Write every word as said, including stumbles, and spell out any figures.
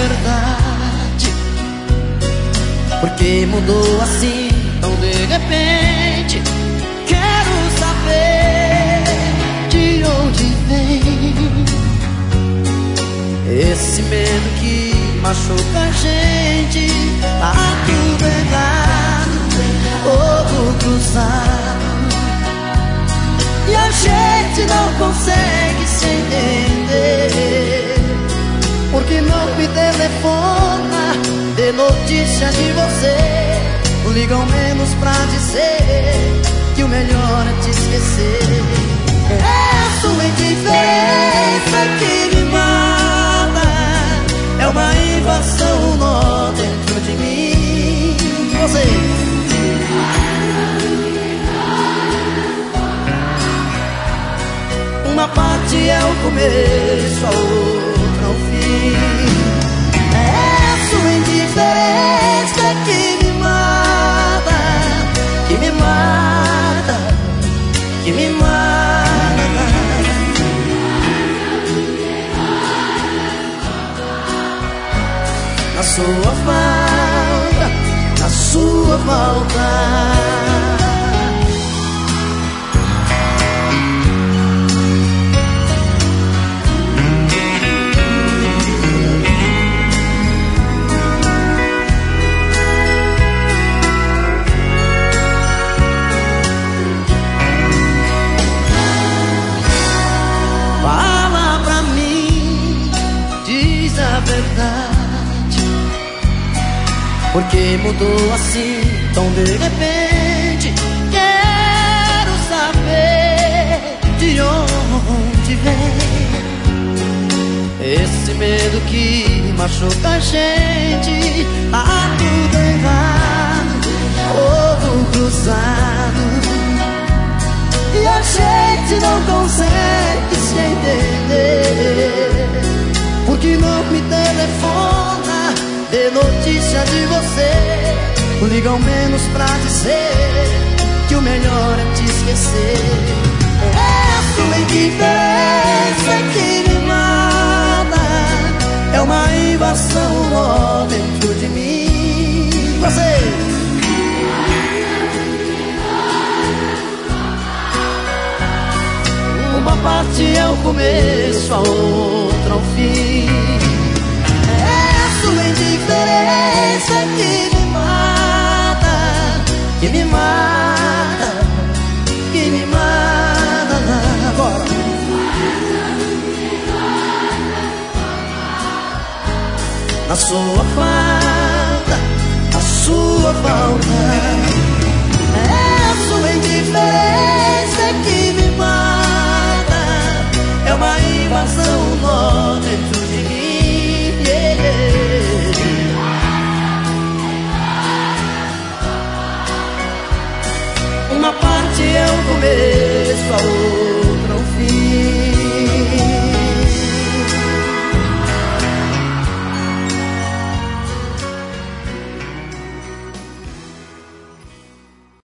verdade. Porque mudou assim tão de repente. Quero saber de onde vem esse medo que machuca a gente. Tá tudo errado, ovo cruzado, e a gente não consegue se entender. Porque não me telefona de notícia de você, liga ao menos pra dizer que o melhor é te esquecer. É a sua indiferença que me mata, é uma invasão, um nó dentro de mim. Você uma parte é o começo, a outra o fim. É a sua indiferença que me mata, que me mata, que me mata. Na sua falta, na sua falta. Porque mudou assim tão de repente. Quero saber de onde vem esse medo que machuca a gente. Tá tudo errado, ovo cruzado, e a gente não consegue se entender. Porque não me telefona de notícia de você, liga ao menos pra dizer que o melhor é te esquecer. É a sua indiferença que me mata, é uma invasão, um nó dentro de mim. Você uma parte é o começo, a outra o fim. Sua indiferença que me mata, que me mata, que me mata. Agora na sua falta, a sua falta. É a sua indiferença que me mata, é uma invasão, um nó dentro de mim. Uma parte é o começo,